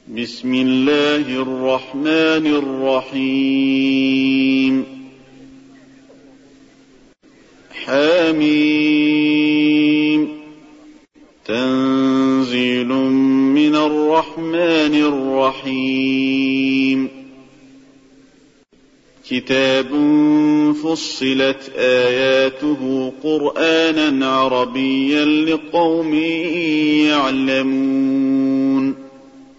بسم الله الرحمن الرحيم. حميم. تنزيل من الرحمن الرحيم. كتاب فصلت آياته قرآنا عربيا لقوم يعلمون.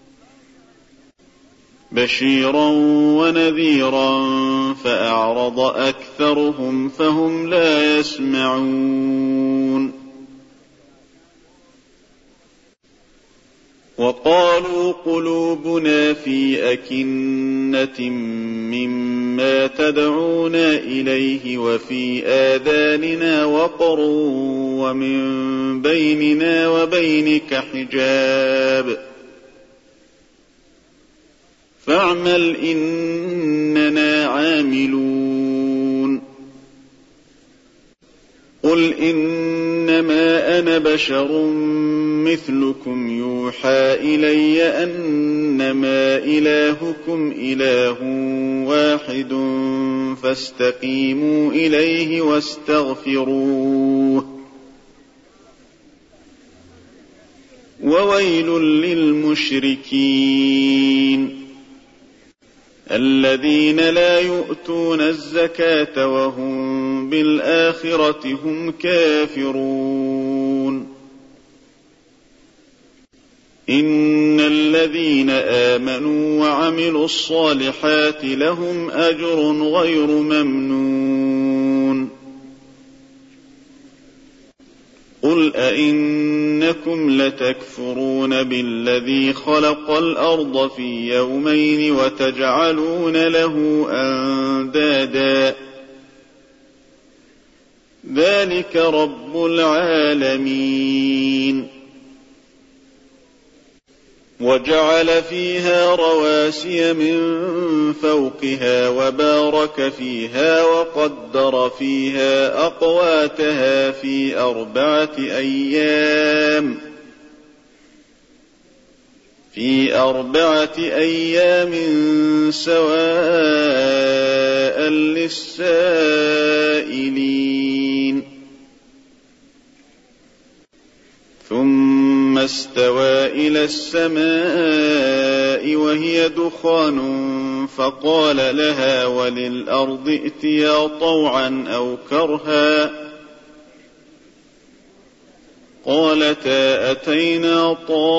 بشيرا ونذيرا فأعرض أكثرهم فهم لا يسمعون. وقالوا قلوبنا في أكنة مما تدعونا إليه وفي آذاننا وقر ومن بيننا وبينك حجاب فاعمل إننا عاملون. قل إنما أنا بشر مثلكم يوحى إلي أنما إلهكم إله واحد فاستقيموا إليه واستغفروه. وويل للمشركين الذين لا يؤتون الزكاة وهم بالآخرة هم كافرون. إن الذين آمنوا وعملوا الصالحات لهم أجر غير ممنون. قل أئنكم لتكفرون بالذي خلق الأرض في يومين وتجعلون له أندادا ذلك رب العالمين. وجعل فيها رواسي من فوقها وبارك فيها وقدر فيها أقواتها في 4 أيام سواء للسائلين. ثم استوى إلى السماء وهي دخان فقال لها وللأرض ائتيا طوعا أو كرها قالتا أتينا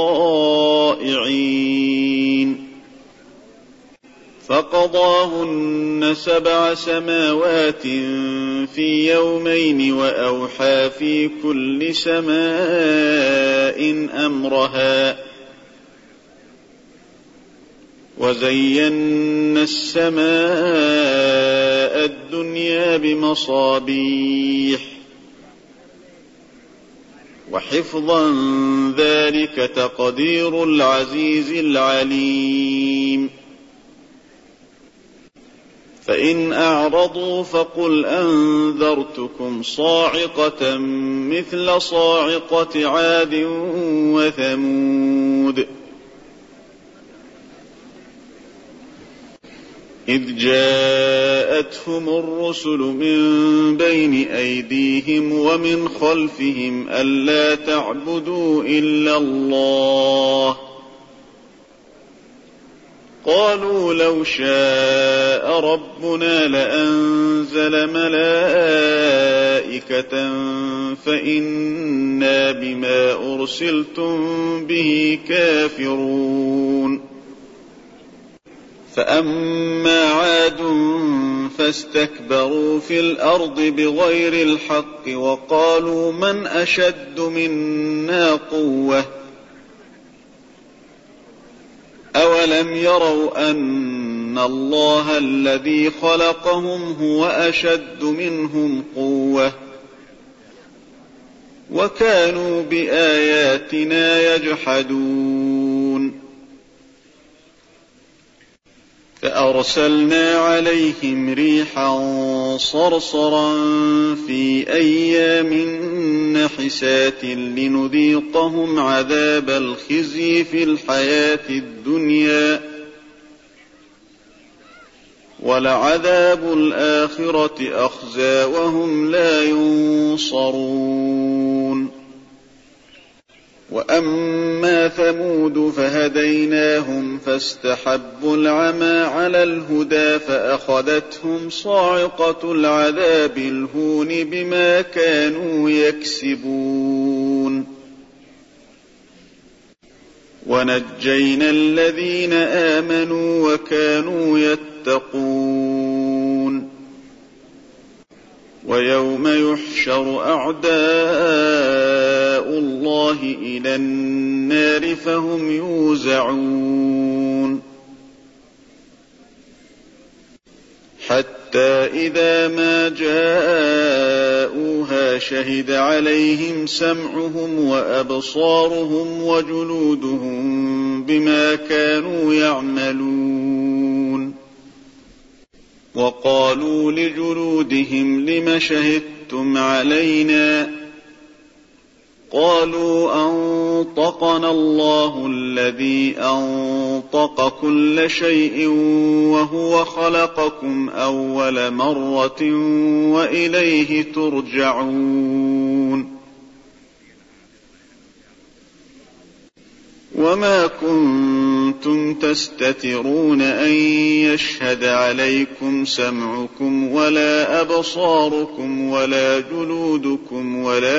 طائعين. فقضاهن 7 سماوات في يومين وأوحى في كل سماء أمرها وزينا السماء الدنيا بمصابيح وحفظا ذلك تقدير العزيز العليم. فإن أعرضوا فقل أنذرتكم صاعقة مثل صاعقة عاد وثمود إذ جاءتهم الرسل من بين أيديهم ومن خلفهم ألا تعبدوا إلا الله قالوا لو شاء ربنا لأنزل ملائكة فإنا بما أرسلتم به كافرون. فأما عاد فاستكبروا في الأرض بغير الحق وقالوا من أشد منا قوة أولم يروا أن الله الذي خلقهم هو أشد منهم قوة وكانوا بآياتنا يجحدون. فأرسلنا عليهم ريحا صرصرا في أيام نحسات لنذيقهم عذاب الخزي في الحياة الدنيا ولعذاب الآخرة أخزى وهم لا ينصرون. وأما ثمود فهديناهم فاستحبوا العمى على الهدى فأخذتهم صاعقة العذاب الهون بما كانوا يكسبون. ونجينا الذين آمنوا وكانوا يتقون. ويوم يحشر أعداء الله إلى النار فهم يوزعون حتى إذا ما جاءوها شهد عليهم سمعهم وأبصارهم وجلودهم بما كانوا يعملون. وقالوا لجلودهم لم شهدتم علينا قالوا أنطقنا الله الذي أنطق كل شيء وهو خلقكم أول مرة وإليه ترجعون. وما كنتم تستترون أن يشهد عليكم سمعكم ولا أبصاركم ولا جلودكم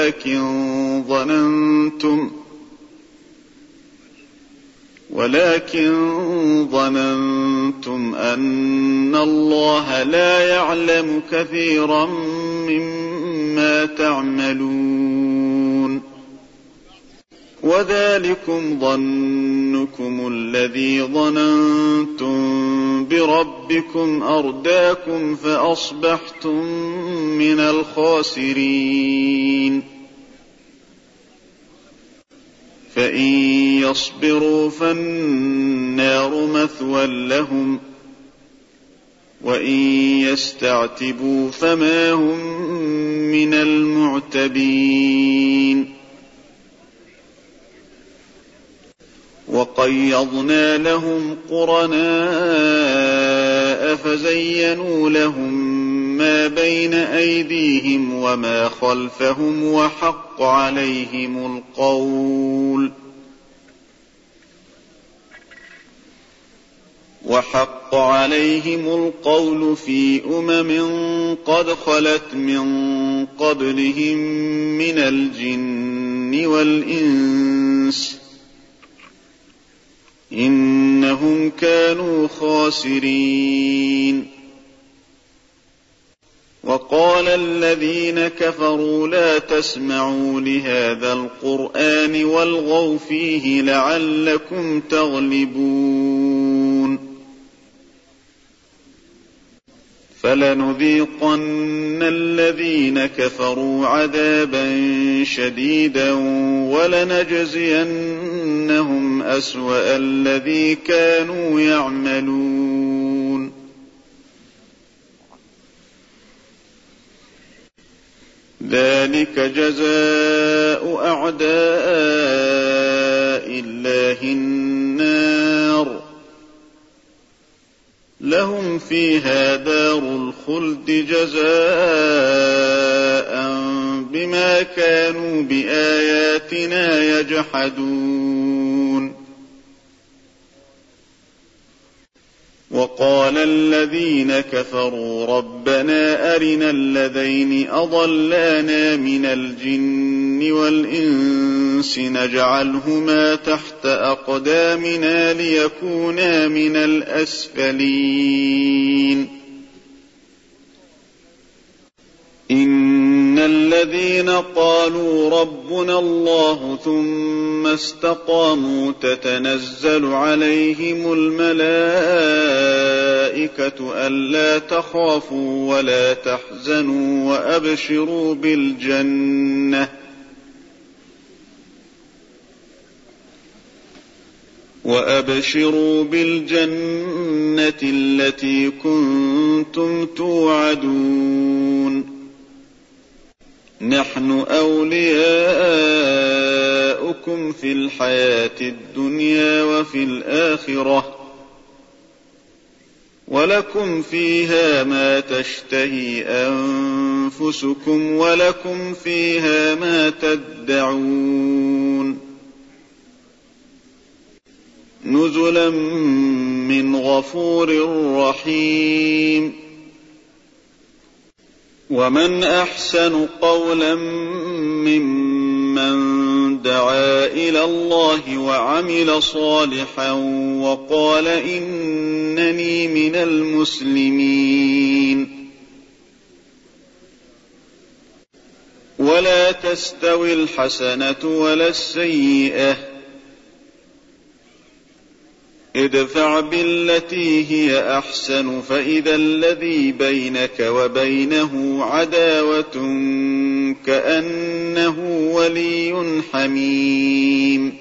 ولكن ظننتم أن الله لا يعلم كثيرا مما تعملون. وذلكم ظنكم الذي ظننتم بربكم أرداكم فأصبحتم من الخاسرين. فإن يصبروا فالنار مثوى لهم وإن يستعتبوا فما هم من المعتبين. وقيضنا لهم قرناء فزينوا لهم ما بين أيديهم وما خلفهم وحق عليهم القول في قد خلت من قبلهم من الجن والإنس إنهم كانوا خاسرين. وقال الذين كفروا لا تسمعوا لهذا القرآن والغوا فيه لعلكم تغلبون. فلنذيقن الذين كفروا عذابا شديدا ولنجزينهم أسوأ الذي كانوا يعملون. ذلك جزاء أعداء الله النار لهم فيها دار الخلد جزاء بما كانوا بآياتنا يجحدون. وقال الذين كفروا ربنا أرنا الذين أضلانا من الجن والإنس نجعلهما تحت أقدامنا ليكونا من الأسفلين. إن الذين قالوا ربنا الله ثم استقاموا تتنزل عليهم الملائكة ألا تخافوا ولا تحزنوا وأبشروا بالجنة التي كنتم توعدون نحن أولياؤكم في الحياة الدنيا وفي الآخرة ولكم فيها ما تشتهي أنفسكم ولكم فيها ما تدعون نزلا من غفور رحيم ومن أحسن قولا ممن دعا إلى الله وعمل صالحا وقال إنني من المسلمين ولا تستوي الحسنة ولا السيئة ادفع بالتي هي أحسن فإذا الذي بينك وبينه عداوة كأنه ولي حميم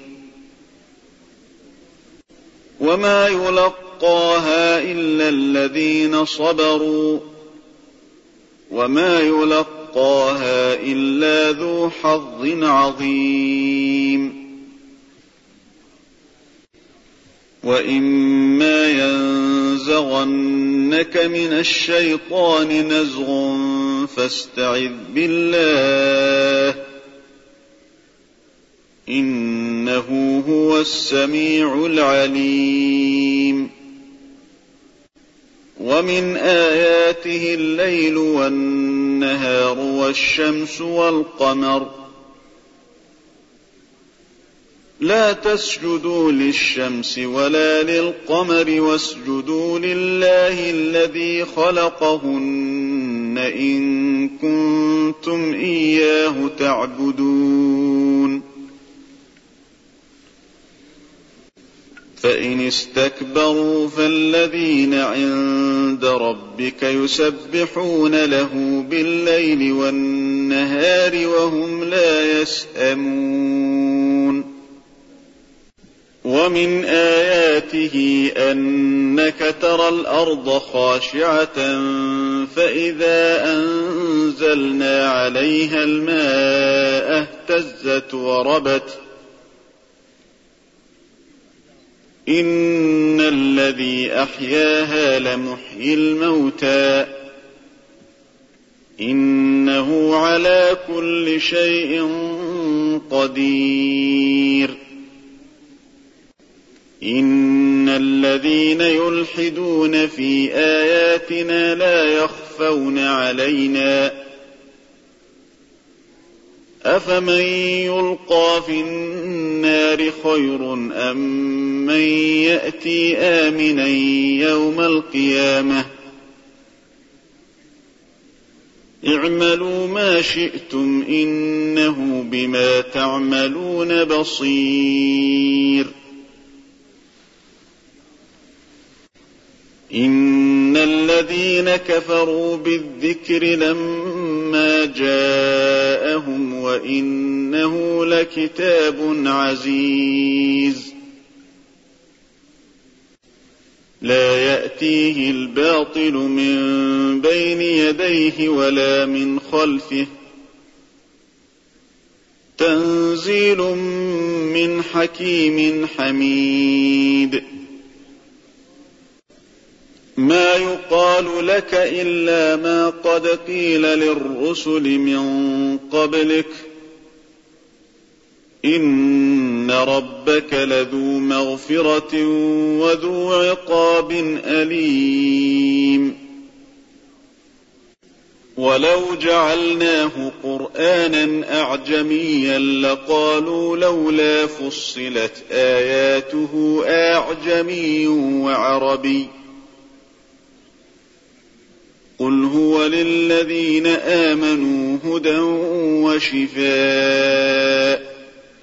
وما يلقاها إلا الذين صبروا وما يلقاها إلا ذو حظ عظيم وإما ينزغنك من الشيطان نزغ فاستعذ بالله إنه هو السميع العليم ومن آياته الليل والنهار والشمس والقمر لا تسجدوا للشمس ولا للقمر واسجدوا لله الذي خلقهن إن كنتم إياه تعبدون فإن استكبروا فالذين عند ربك يسبحون له بالليل والنهار وهم لا يسأمون ومن آياته أنك ترى الأرض خاشعة فإذا أنزلنا عليها الماء اهتزت وربت إن الذي أحياها لمحيي الموتى إنه على كل شيء قدير إن الذين يلحدون في آياتنا لا يخفون علينا أفمن يلقى في النار خير أم من يأتي آمنا يوم القيامة اعملوا ما شئتم إنه بما تعملون بصير إن الذين كفروا بالذكر لما جاءهم وإنه لكتاب عزيز لا يأتيه الباطل من بين يديه ولا من خلفه تنزيل من حكيم حميد ما يقال لك إلا ما قد قيل للرسل من قبلك إن ربك لذو مغفرة وذو عقاب أليم ولو جعلناه قرآنا أعجميا لقالوا لولا فصلت آياته أعجمي وعربي قل هو للذين آمنوا هدى وشفاء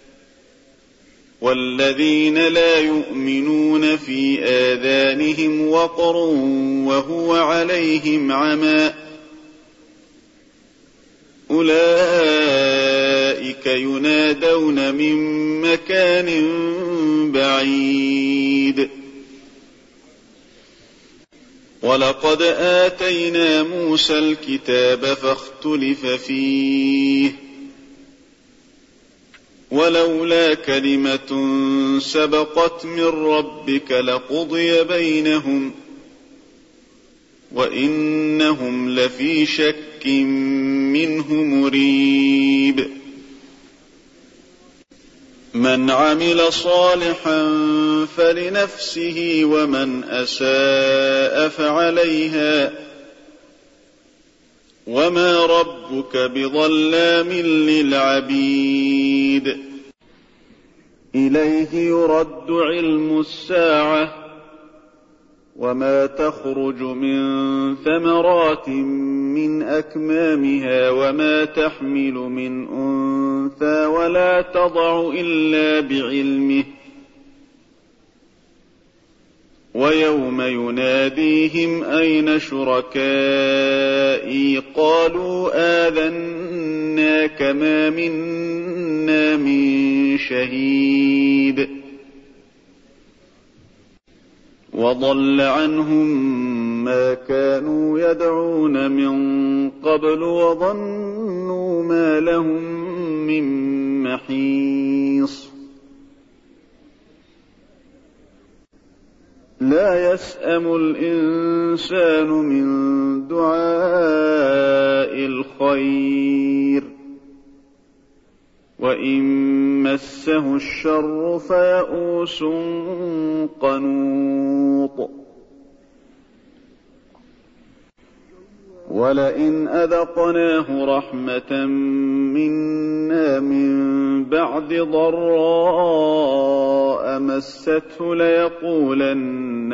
والذين لا يؤمنون في آذانهم وقر وهو عليهم عمى أولئك أولئك ينادون من مكان بعيد ولقد آتينا موسى الكتاب فاختلف فيه ولولا كلمة سبقت من ربك لقضي بينهم وإنهم لفي شك منه مريب من عمل صالحا فلنفسه ومن أساء فعليها وما ربك بظلام للعبيد إليه يرد علم الساعة وما تخرج من ثمرات من أكمامها وما تحمل من أنثى ولا تضع إلا بعلمه ويوم يناديهم أين شركائي قالوا آذناك ما منا من شهيد وضل عنهم ما كانوا يدعون من قبل وظنوا ما لهم من محيص لا يسأم الإنسان من دعاء الخير وإن مسه الشر فيئوس قنوط ولئن أذقناه رحمة منا من بعد ضراء مسته ليقولن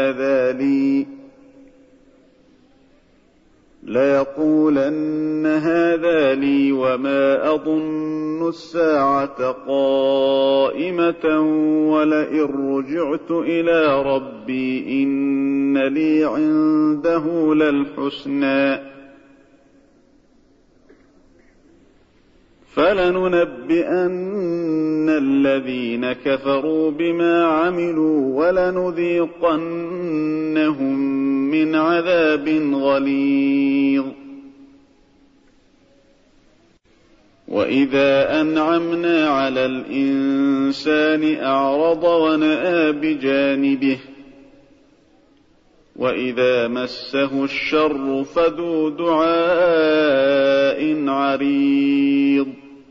هذا لي وما أظن الساعة قائمة ولئن رجعت إلى ربي إن لي عنده للحسنى فلننبئن الذين كفروا بما عملوا ولنذيقنهم من عذاب غليظ وإذا أنعمنا على الإنسان أعرض ونأى بجانبه وإذا مسه الشر فذو دعاء عريض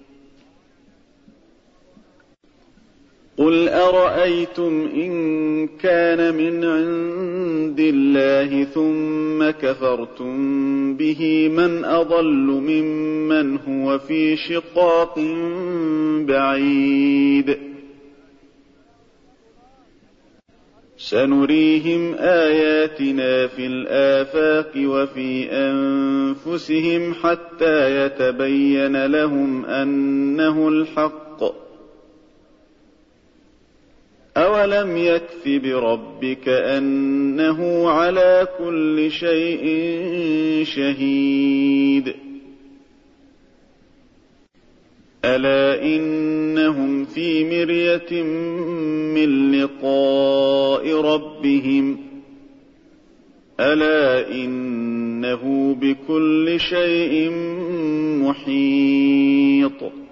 قل أرأيتم إن كان من عند الله ثم كفرتم به من أضل ممن هو في شقاق بعيد سنريهم آياتنا في الآفاق وفي أنفسهم حتى يتبين لهم أنه الحق أولم يكف بربك أنه على كل شيء شهيد ألا إنهم في مرية من لقاء ربهم ألا إنه بكل شيء محيط